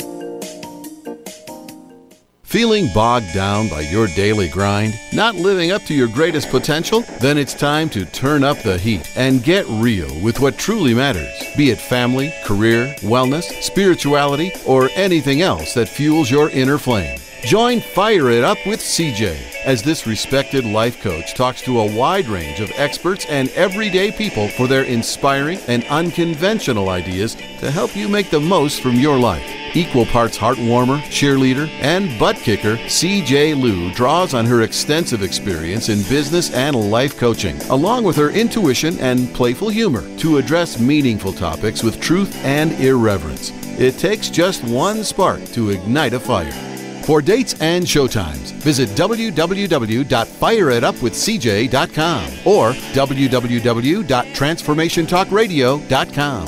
Feeling bogged down by your daily grind? Not living up to your greatest potential? Then it's time to turn up the heat and get real with what truly matters. Be it family, career, wellness, spirituality, or anything else that fuels your inner flame. Join Fire It Up with C J as this respected life coach talks to a wide range of experts and everyday people for their inspiring and unconventional ideas to help you make the most from your life. Equal parts heart warmer, cheerleader, and butt kicker, C J Liu draws on her extensive experience in business and life coaching, along with her intuition and playful humor, to address meaningful topics with truth and irreverence. It takes just one spark to ignite a fire. For dates and showtimes, visit w w w dot fire it up with c j dot com or w w w dot transformation talk radio dot com.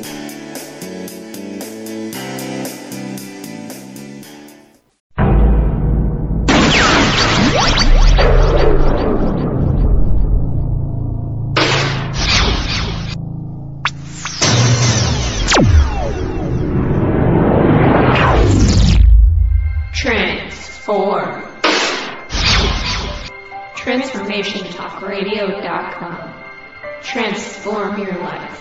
Transform. transformation talk radio dot com. Transform your life.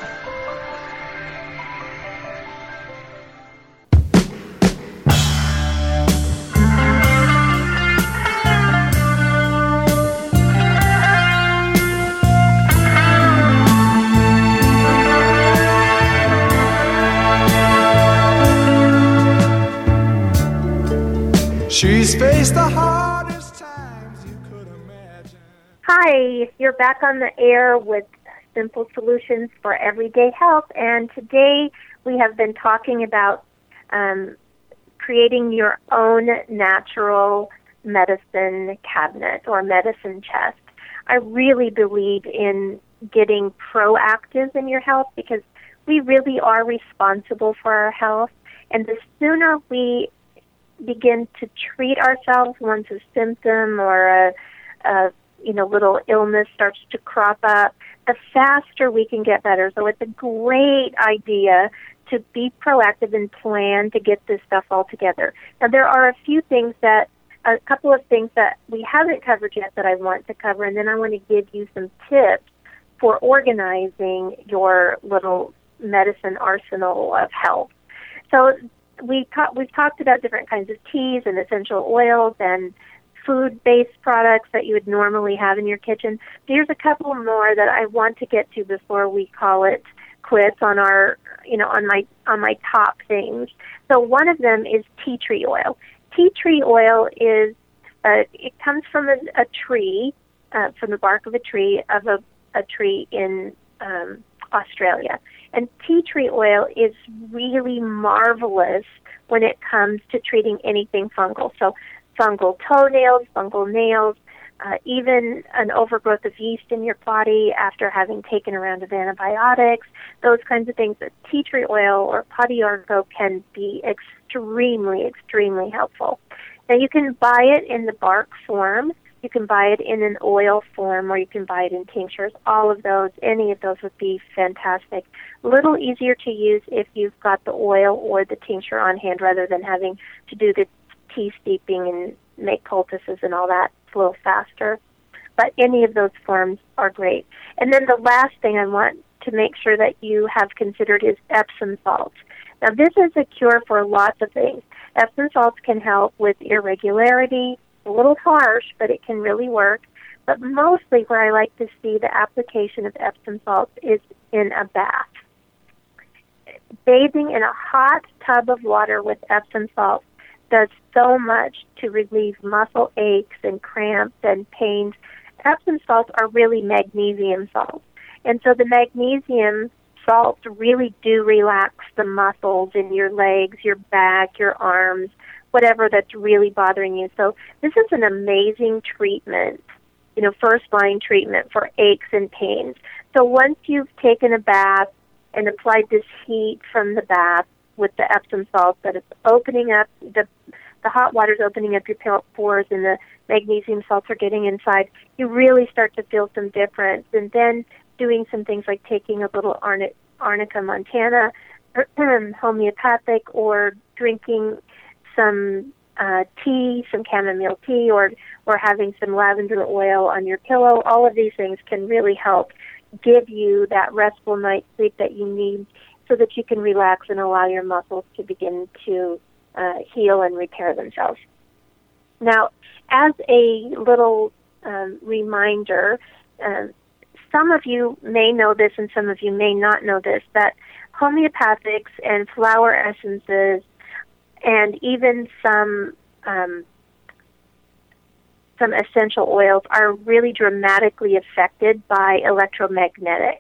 She's faced the hardest times you could imagine. Hi, you're back on the air with Simple Solutions for Everyday Health, and today we have been talking about um, creating your own natural medicine cabinet or medicine chest. I really believe in getting proactive in your health because we really are responsible for our health, and the sooner we begin to treat ourselves once a symptom or a, a you know little illness starts to crop up, the faster we can get better. So it's a great idea to be proactive and plan to get this stuff all together. Now there are a few things that, a couple of things that we haven't covered yet that I want to cover, and then I want to give you some tips for organizing your little medicine arsenal of health. So We ta- we've talked about different kinds of teas and essential oils and food-based products that you would normally have in your kitchen. Here's a couple more that I want to get to before we call it secrets on our, you know, on my on my top things. So one of them is tea tree oil. Tea tree oil is uh, it comes from a, a tree, uh, from the bark of a tree of a, a tree in um, Australia. And tea tree oil is really marvelous when it comes to treating anything fungal. So fungal toenails, fungal nails, uh, even an overgrowth of yeast in your body after having taken a round of antibiotics, those kinds of things. That tea tree oil or poti arco can be extremely, extremely helpful. Now, you can buy it in the bark form. You can buy it in an oil form, or you can buy it in tinctures. All of those, any of those would be fantastic. A little easier to use if you've got the oil or the tincture on hand rather than having to do the tea steeping and make poultices and all that. It's a little faster. But any of those forms are great. And then the last thing I want to make sure that you have considered is Epsom salts. Now, this is a cure for lots of things. Epsom salts can help with irregularity. A little harsh, but it can really work. But mostly where I like to see the application of Epsom salts is in a bath. Bathing in a hot tub of water with Epsom salts does so much to relieve muscle aches and cramps and pains. Epsom salts are really magnesium salts. And so the magnesium salts really do relax the muscles in your legs, your back, your arms, whatever that's really bothering you. So this is an amazing treatment, you know, first-line treatment for aches and pains. So once you've taken a bath and applied this heat from the bath with the Epsom salts, that it's opening up, the the hot water's opening up your pores and the magnesium salts are getting inside, you really start to feel some difference. And then doing some things like taking a little Arnica, Arnica montana, homeopathic, or drinking some uh, tea, some chamomile tea, or or having some lavender oil on your pillow. All of these things can really help give you that restful night's sleep that you need so that you can relax and allow your muscles to begin to uh, heal and repair themselves. Now, as a little um, reminder, uh, some of you may know this and some of you may not know this, that homeopathics and flower essences and even some um, some essential oils are really dramatically affected by electromagnetics.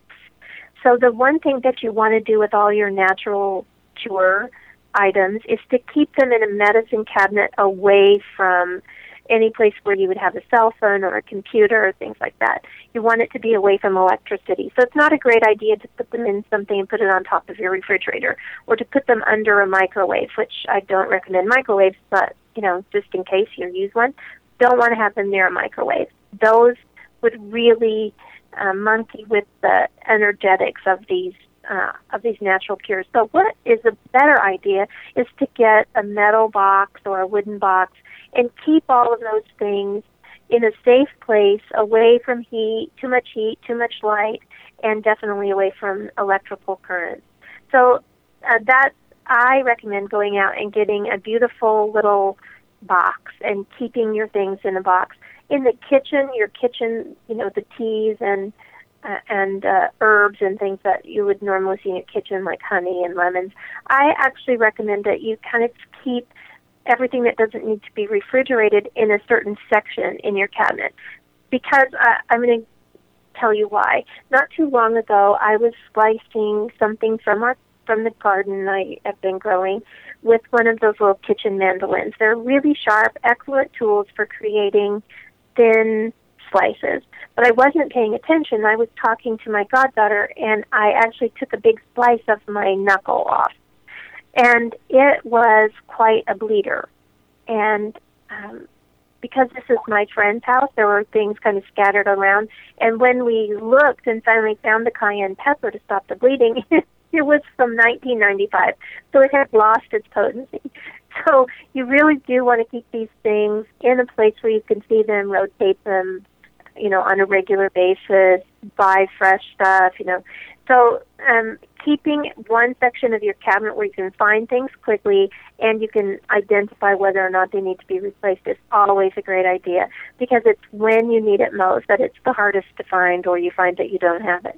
So the one thing that you want to do with all your natural cure items is to keep them in a medicine cabinet away from any place where you would have a cell phone or a computer or things like that. You want it to be away from electricity. So it's not a great idea to put them in something and put it on top of your refrigerator, or to put them under a microwave, which I don't recommend microwaves, but, you know, just in case you use one, don't want to have them near a microwave. Those would really uh, monkey with the energetics of these uh, of these natural cures. So what is a better idea is to get a metal box or a wooden box and keep all of those things in a safe place, away from heat, too much heat, too much light, and definitely away from electrical currents. So uh, that I recommend going out and getting a beautiful little box and keeping your things in a box. In the kitchen, your kitchen, you know, the teas and uh, and uh, herbs and things that you would normally see in your kitchen, like honey and lemons, I actually recommend that you kind of keep everything that doesn't need to be refrigerated in a certain section in your cabinet. Because uh, I'm going to tell you why. Not too long ago, I was slicing something from our from the garden I have been growing with one of those little kitchen mandolins. They're really sharp, excellent tools for creating thin slices. But I wasn't paying attention. I was talking to my goddaughter, and I actually took a big slice of my knuckle off. And it was quite a bleeder. And um, because this is my friend's house, there were things kind of scattered around. And when we looked and finally found the cayenne pepper to stop the bleeding, it was from nineteen ninety-five. So it had lost its potency. So you really do want to keep these things in a place where you can see them, rotate them, you know, on a regular basis, buy fresh stuff, you know. So um, keeping one section of your cabinet where you can find things quickly and you can identify whether or not they need to be replaced is always a great idea, because it's when you need it most that it's the hardest to find, or you find that you don't have it.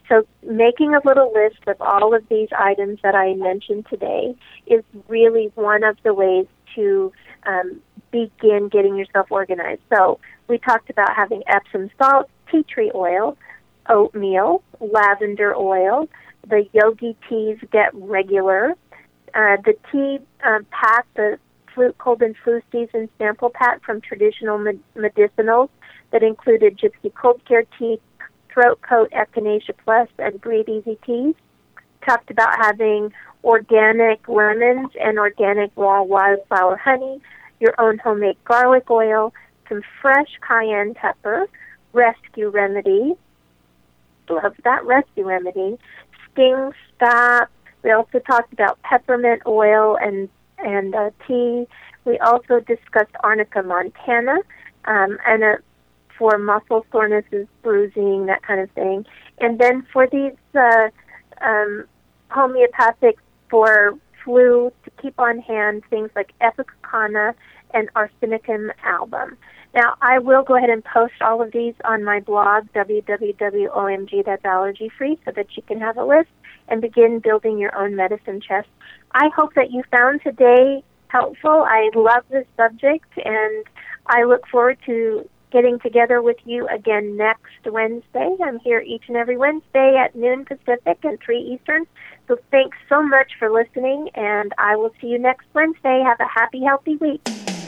So making a little list of all of these items that I mentioned today is really one of the ways to um, begin getting yourself organized. So we talked about having Epsom salt, tea tree oil, oatmeal, lavender oil, the yogi teas Get Regular, uh, the tea um, pack, the flu, cold and flu season sample pack from Traditional Med- Medicinals that included Gypsy Cold Care Tea, Throat Coat, Echinacea Plus, and Breathe Easy Teas. Talked about having organic lemons and organic raw wildflower honey, your own homemade garlic oil, some fresh cayenne pepper, Rescue Remedy. Love that Rescue Remedy. Sting Stop. We also talked about peppermint oil and and uh, tea. We also discussed Arnica montana um, and a for muscle sorenesses, bruising, that kind of thing. And then for these uh, um, homeopathic for flu, to keep on hand, things like Epicana and Arsenicum album. Now, I will go ahead and post all of these on my blog, w w w dot o m g that's allergy free, so that you can have a list and begin building your own medicine chest. I hope that you found today helpful. I love this subject, and I look forward to getting together with you again next Wednesday. I'm here each and every Wednesday at noon Pacific and three Eastern. So thanks so much for listening, and I will see you next Wednesday. Have a happy, healthy week.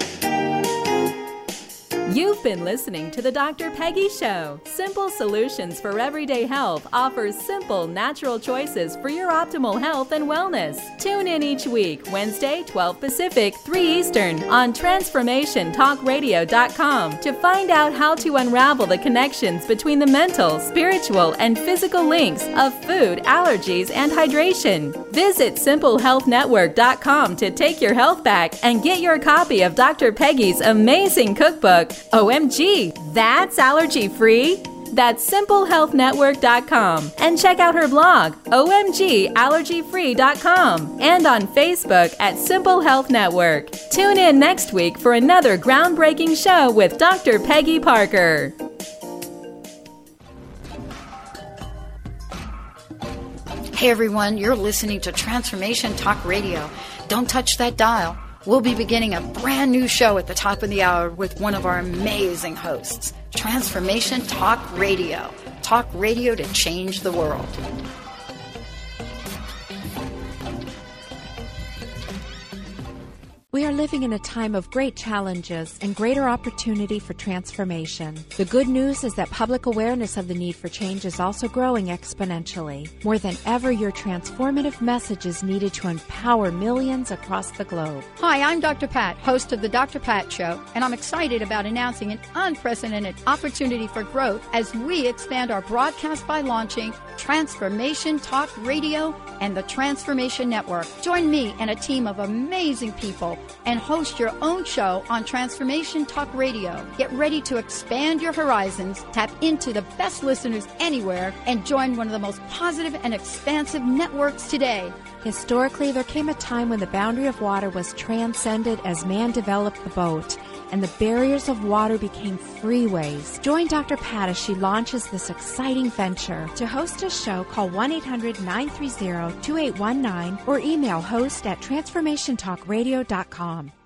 You've been listening to The Doctor Peggy Show. Simple Solutions for Everyday Health offers simple, natural choices for your optimal health and wellness. Tune in each week, Wednesday, twelve Pacific, three Eastern, on transformation talk radio dot com to find out how to unravel the connections between the mental, spiritual, and physical links of food, allergies, and hydration. Visit simple health network dot com to take your health back and get your copy of Doctor Peggy's amazing cookbook, O M G, that's allergy-free? That's simple health network dot com. And check out her blog, O M G allergy free dot com, and on Facebook at Simple Health Network. Tune in next week for another groundbreaking show with Doctor Peggy Parker. Hey everyone, you're listening to Transformation Talk Radio. Don't touch that dial. We'll be beginning a brand new show at the top of the hour with one of our amazing hosts. Transformation Talk Radio. Talk radio to change the world. We are living in a time of great challenges and greater opportunity for transformation. The good news is that public awareness of the need for change is also growing exponentially. More than ever, your transformative message is needed to empower millions across the globe. Hi, I'm Doctor Pat, host of The Doctor Pat Show, and I'm excited about announcing an unprecedented opportunity for growth as we expand our broadcast by launching Transformation Talk Radio and the Transformation Network. Join me and a team of amazing people and host your own show on Transformation Talk Radio. Get ready to expand your horizons, tap into the best listeners anywhere, and join one of the most positive and expansive networks today. Historically, there came a time when the boundary of water was transcended as man developed the boat, and the barriers of water became freeways. Join Doctor Pat as she launches this exciting venture. To host a show, call one eight hundred nine three zero two eight one nine or email host at transformation talk radio dot com.